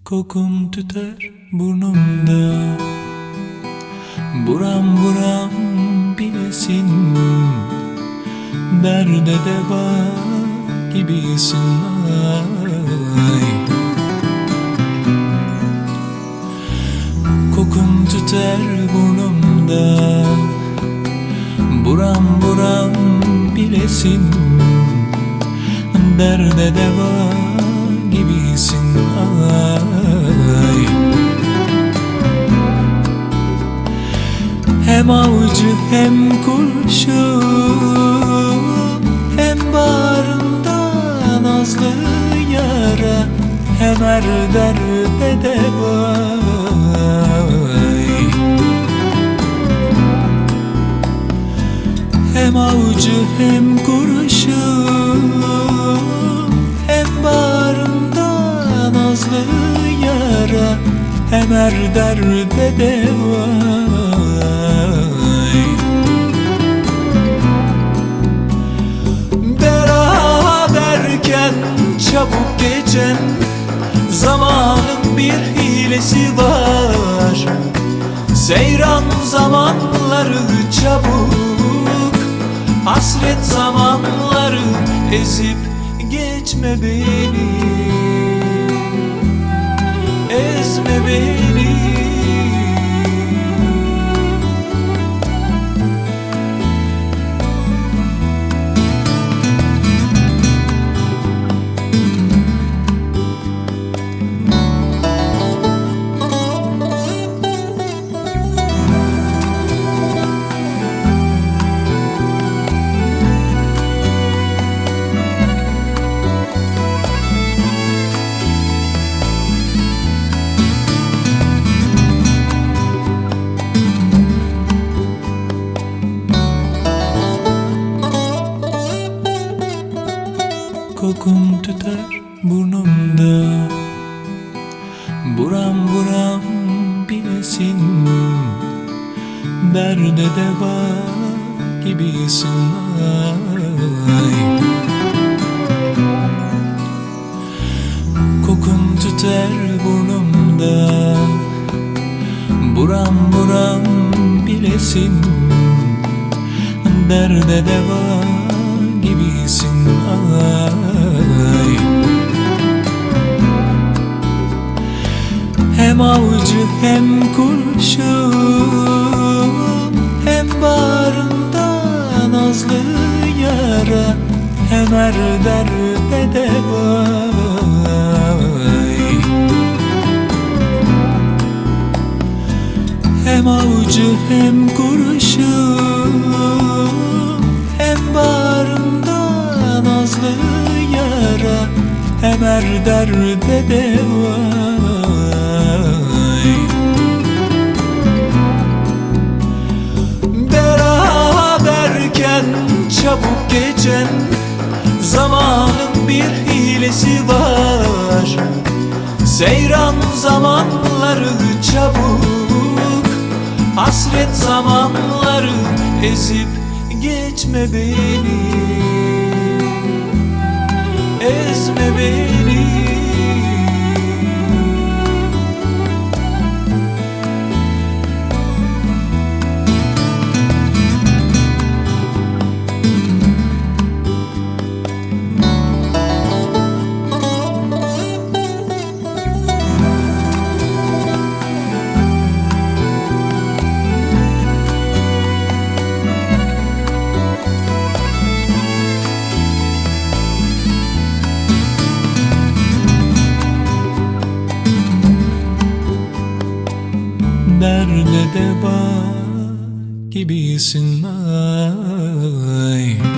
Kokun tüter burnumda, buram buram bilesin, derde deva gibisin ay. Kokun tüter burnumda, buram buram bilesin, derde deva gibisin ay. Hem avcı hem kurşun, hem bağrımda nazlı yara, hem derde deva. Hem avcı hem kurşun, hem bağrımda nazlı yara, hem derde deva. Beraberken çabuk geçen zamanın bir hilesi var. Seyran zamanları çabuk, hasret zamanları ezip geçme beni, ezme beni. Kokun tüter burnumda, buram buram bilesin, derde deva gibisin ay. Kokun tüter burnumda, buram buram bilesin, derde deva gibisin ay. Hem avcı hem kurşun, hem bağrımda nazlı yara, hem derde deva. Hem avcı hem kurşun, hem bağrımda nazlı yara, hem derde deva. Beraberken çabuk geçen zamanın bir hilesi var. Seyran zamanları çabuk, hasret zamanları ezip geçme beni, ezme beni. Derde deva gibisin ay.